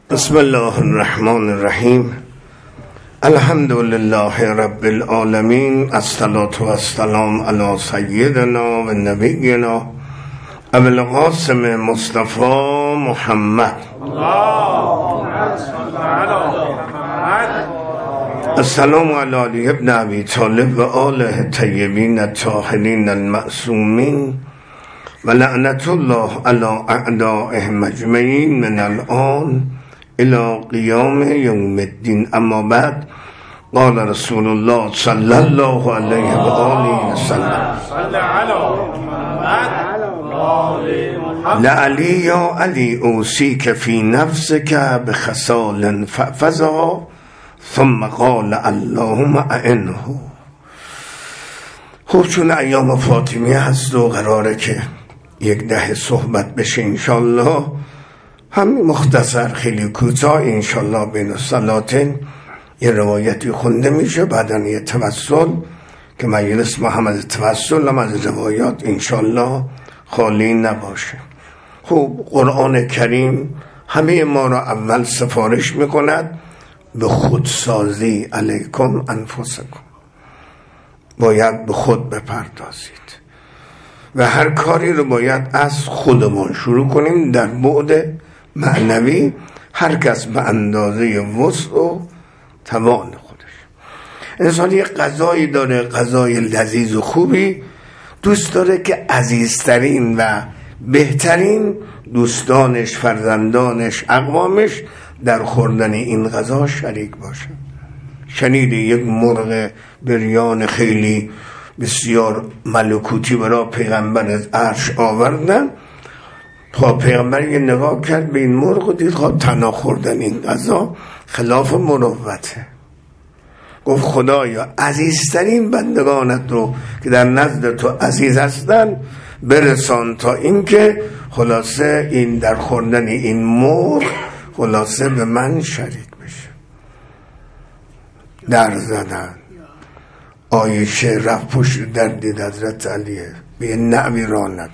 بسم الله الرحمن الرحیم. الحمد لله رب العالمین، الصلاة و السلام علی سیدنا و نبینا ابو القاسم مصطفى محمد. السلام علی علی ابن ابی طالب و آله طیبین الطاهرین المعصومین و لعنت الله علی اعدائهم اجمعین من الان الى قیام یوم الدین. اما بعد، قال رسول الله صلی الله علیه و آله و سلم: لعلی یا علی اوصیک فی نفسک بخصال فاحفظها، ثم قال اللهم اعنه. خب چون ایام فاطمیه هست و قراره که یک ده صحبت بشه انشالله، همین مختصر خیلی کوتاه انشالله بین الصلاتین یه روایتی خونده میشه، بعداً یه توسل که مجلس محمد توسل هم از روایات انشالله خالی نباشه. خب قرآن کریم همه ما را اول سفارش میکند به خودسازی. علیکم انفسکم، باید به خود بپردازید و هر کاری رو باید از خودمان شروع کنیم. در بعد معنوی هر کس به اندازه وسع و توان خودش. انسان یه غذایی داره، غذای لذیذ و خوبی دوست داره که عزیزترین و بهترین دوستانش، فرزندانش، اقوامش در خوردن این غذا شریک باشه. شنیدی یک مرغ بریان خیلی بسیار ملکوتی برای پیغمبر از عرش آوردن؟ تا پیغمبر یه نگاه کرد به این مرغ و دید خواهد تنها خوردن این غذا خلاف مروته. گفت خدایا عزیزترین بندگانت رو که در نزد تو عزیز هستن برسان تا این که خلاصه این در خوردن این مرغ خلاصه به من شریک بشه. در زدن. عایشه رفت پشت در دید حضرت علیه، به نعوی را نداد.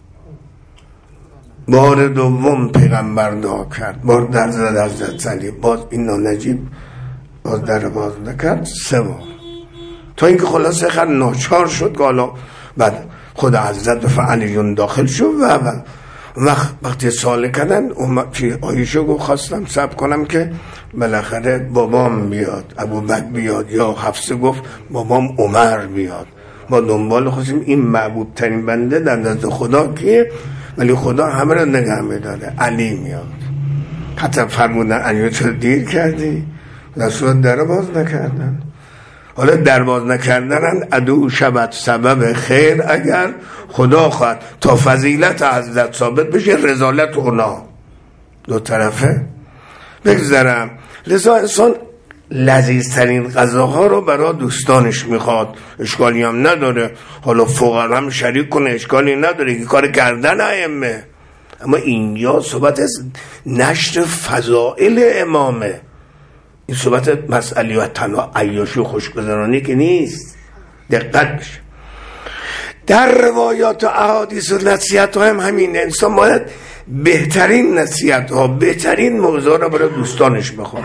بار دوم پیغمبر دعا کرد، بار در زد حضرت علی، باز این نجیب باز در باز نکرد. سه بار تا اینکه خلاصه خر ناچار شد که حالا بعد خود حضرت علی داخل شد و وقتی سوال کردن عایشه گفت خواستم صبر کنم که بالاخره بابام بیاد، ابوبکر بیاد، یا حفصه گفت بابام عمر بیاد. ما دنبال خواستیم این معبود ترین بنده در نزد خدا کیه، ولی خدا همه را نگه می‌داره، علی میاد. حتی فرمودن علی تو دیر کردی، در صورت در باز نکردن. حالا در باز نکردن عدو شبت سبب خیر اگر خدا خواهد تا فضیلت حضرت ثابت بشه، رذالت اونا دو طرفه بگذرم. لذا انسان لذیذترین غذاها رو برای دوستانش میخواد، اشکالی هم نداره. حالا فقرا هم شریک کنه، اشکالی نداره که کار کردن ائمه. اما اینجا صحبت از نشر فضائل امامه، این صحبت مسئله و تنها عیاشی و خوشگذرانی که نیست. دقت بشه در روایات و احادیث و نصیحت ها هم همین. انسان باید بهترین نصیحت ها، بهترین موضوع را برای دوستانش بخواد.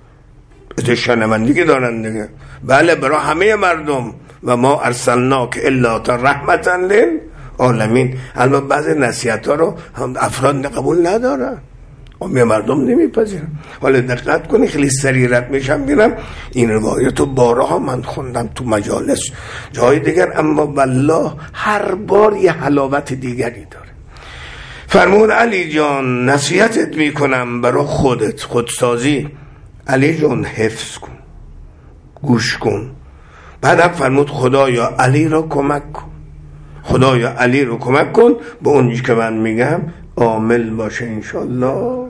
شنوندگی که دارن دیگه، بله برای همه مردم، و ما ارسلناک الا رحمتا للعالمین. البته بعضی نصیحت ها رو هم افراد قبول ندارن، همه مردم نمیپذیرن. حالا دقت کنی، خیلی سریع رد میشم میرم. این روایتو بارها من خوندم تو مجالس جای دیگر، اما والله هر بار یه حلاوت دیگری داره. فرمون علی جان نصیحتت میکنم برای خودت، خودسازی. علی جان حفظ کن، گوش کن. بعدم فرمود خدایا علی را کمک کن، خدایا علی رو کمک کن به اونجی که من میگم عامل باشه انشالله.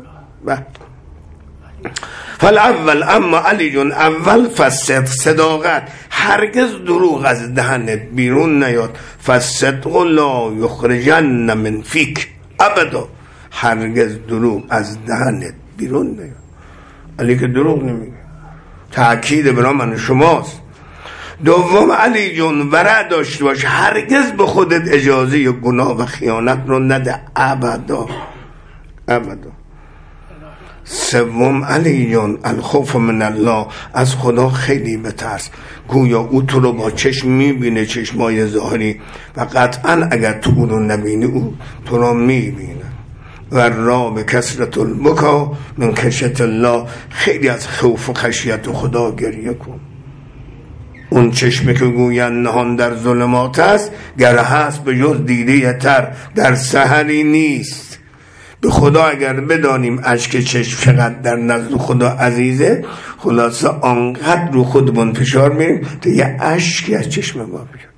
فالاول، اما علی جون اول فصدق، صداقت، هرگز دروغ از دهنت بیرون نیاد. فصدق لا یخرجن من فیک ابدا، هرگز دروغ از دهنت بیرون نیاد. علی که دروغ نمیگه، تأکید برای من شماست. دوم علی جون ورع داشته باش، هرگز به خودت اجازه یا گناه و خیانت رو نده ابدا ابدا. سوم علی جان الخوف من الله، از خدا خیلی بترس. گویا او تو رو با چشم میبینه، چشمای ظاهری، و قطعا اگر تو او رو نبینی او تو رو میبینه. و را به کسرت البکا من خشیت الله، خیلی از خوف و خشیت خدا گریه کن. اون چشمی که گویند نهان در ظلمات است، گر هست به جز دیده تر در سحری نیست. به خدا اگر بدانیم اشک چشم چقدر در نزد خدا عزیزه، خلاصه آنقدر رو خودمون فشار میریم تا یه اشکی از چشم ما بیاد.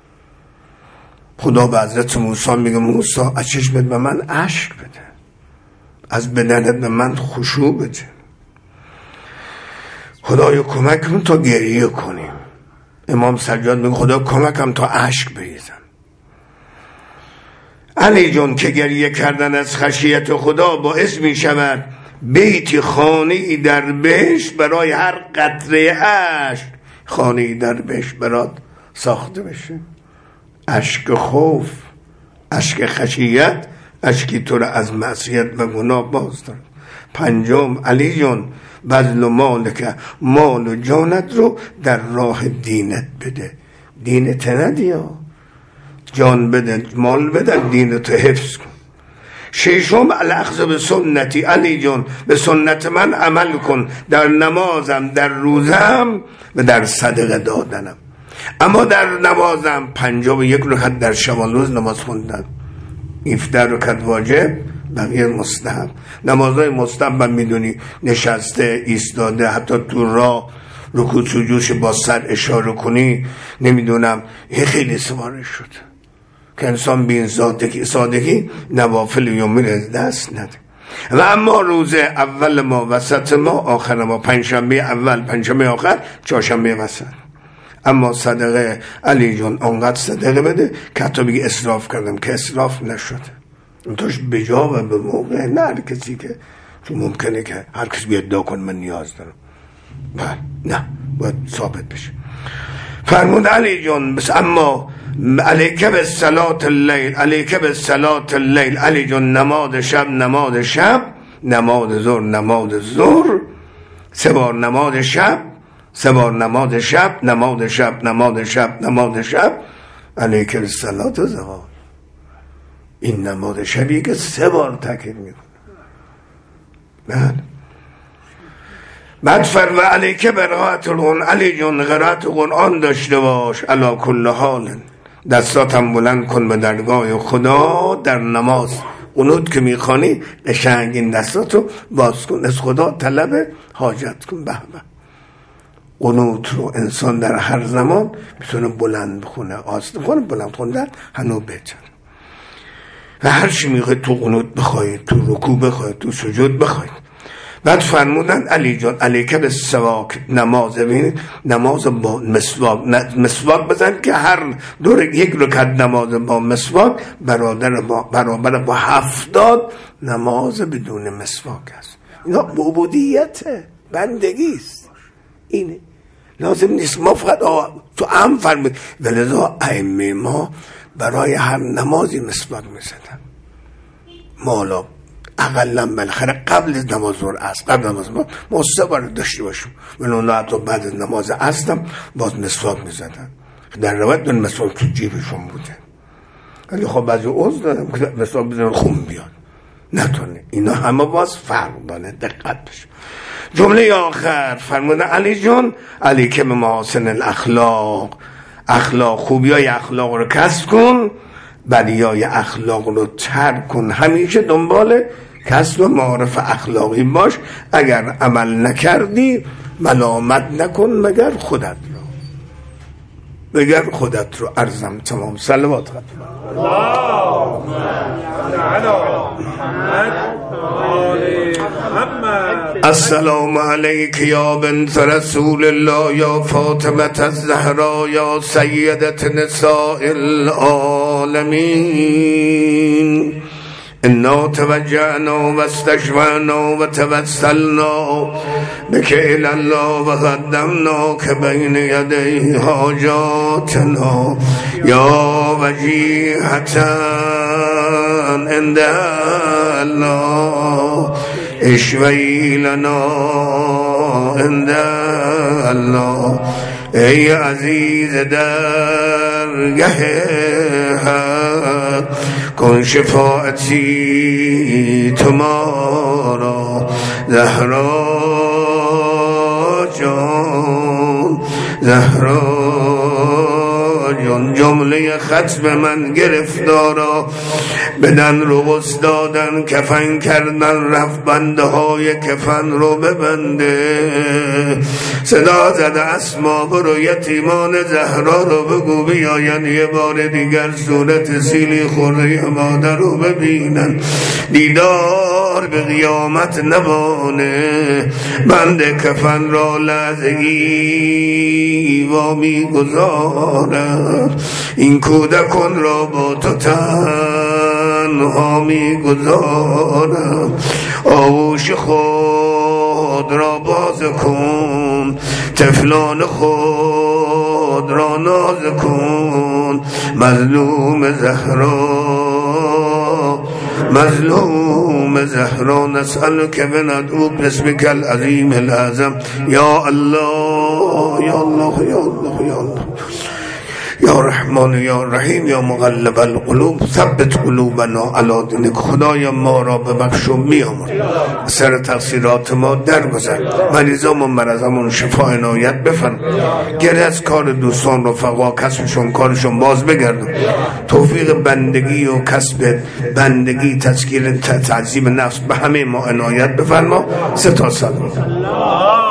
خدا به حضرت موسی میگه موسی از چشمت به من اشک بده، از بدنت به من خشوع بده. خدایا کمک کن تا گریه کنیم. امام سجاد میگه خدا کمکم تا اشک بریزم. علی جان که گریه کردن از خشیت خدا باعث می شود بیتی خانه‌ای در بهشت برای هر قطره اشک خانه‌ای در بهشت برات ساخته بشه. اشک خوف، اشک خشیت، اشکی تو را از معصیت و گناه باز دارد. پنجم علی جان بذل و مالک، مال و جانت رو در راه دینت بده. دینت ندیا، جان بده، مال بده، دینت حفظ کن. ششم الاخذ به سنتی، علی جان به سنت من عمل کن در نمازم، در روزم و در صدقه دادنم. اما در نمازم 51 رکعت در شبان روز نماز خوندن، 17 رکعت واجب، بقیه مستحب. نمازهای مستحب من میدونی نشسته، ایستاده، حتی تو راه رکوع سجودش با سر اشاره کنی، نمیدونم، یه خیلی سواره شد که انسان بین سادگی نوافل یومی رو دست نده. و اما روز اول ما، وسط ما، آخر ما، پنجشنبه اول، پنجشنبه آخر، چهارشنبه وسط. اما صدقه علی جان آنقدر صدقه بده که حتی بگی اسراف کردم، که اسراف نشده، انتاش بجا و به موقع، نه هر کسی که ممکنه که هر کسی بیاد ادعا کنه من نیاز دارم، بله، نه، باید ثابت بشه. فرمود علی جان بس اما علیک به صلات اللیل، علیک به صلات اللیل، علی جان نماز شب، نماز شب، نماز ظهر، نماز ظهر، 3 بار نماز شب، 3 بار نماز شب، نماز شب، نماز شب، نماز شب، علیک به صلات زوال. این نماز شبی که 3 بار تکرار میکنه. بله. بعد فرمود علیک به قرائت القرآن، علی جان قرائت قرآن داشته باش، علی کل حال، دستاتم بلند کن به درگاه خدا در نماز. قنوت که میخوانی قشنگ این دستاتو باز کن، از خدا طلب حاجت کن. به به، قنوت رو انسان در هر زمان میتونه بلند بخونه، آسته بخونه، بلند خوندن هنو بهتر. و هر چی میخوای تو قنوت بخواید، تو رکوع بخواید، تو سجود بخواید. بعد فرمودن علی جان علیک به سواک، نماز، ببینید نماز با مسواک، مسواک بزن که هر یک رکعت نماز با مسواک برابر با 70 نماز بدون مسواک است. اینا عبودیته، بندگی است. اینه لازم نیست ما فقط تو هم فرمود. ولذا ائمه ما برای هر نمازی مسواک میزدن. مالا اقلا بالاخره قبل از نماز ظهر است، قبل نماز ما 3 بار داشته باشیم، ولی حتی بعد از نماز عصر باز مسواک میزدن. در روایت دون مسواک تو جیبشون بوده، ولی خب بعضی عضو دارم که مسواک بزنن خون بیاد، نتونه. اینا همه باز فرق داره، دقت بشه. جمله آخر فرمودن علی جان علی که به محاسن الاخلاق، اخلاق، خوبیای اخلاق رو کسب کن، بدیای اخلاق رو ترک کن. همیشه دنبال کسب معارف اخلاقی باش. اگر عمل نکردی ملامت نکن مگر خودت رو، مگر خودت رو. عرضم تمام. صلوات خدمت اللهم علی محمد. السلام علیک یا بنت رسول الله، یا فاطمه الزهرا، یا سیدت نساء العالمین. انا توجهنا و استشفعنا و توسلنا بک الی الله و قدمنا که بین یدی حاجاتنا یا وجیهتا عند الله اشوی لنا عند الله. ای عزیز درگه حق کن شفاعتی تمارا زهرا جان، زهرا جان. جمله ختم من گرفتارا، بدن رو استادن کفن کردن، رفت بنده های کفن رو ببنده. صدا زده اسما برو یتیمان زهرا رو بگو بیاین یه بار دیگر صورت سیلی خوره مادر رو ببینن. دیدار به قیامت نبانه، بنده کفن را لحظه‌ای وامی گذارم. این کودکان را با تو تنها می گذارم. آغوش خود را باز کن، طفلان خود را ناز کن. مظلوم زهرا، مظلوم زهرا، نسألك بندعوك باسمك العظیم الأعظم. یا الله یا الله یا الله یا الله، یا رحمان یا رحیم یا مقلب القلوب ثبت قلوبنا علی دینک. خدایا ما را ببخش و بیامرز، سر تقصیرات ما درگذر، مریضام و مرضامون شفا عنایت بفرما. گره از کار دوستان رفقا کسبشون کارشون باز بگردن. توفیق بندگی و کسب بندگی، تذکیر تعذیب نفس به همه ما عنایت بفرما. 3 تا سلام.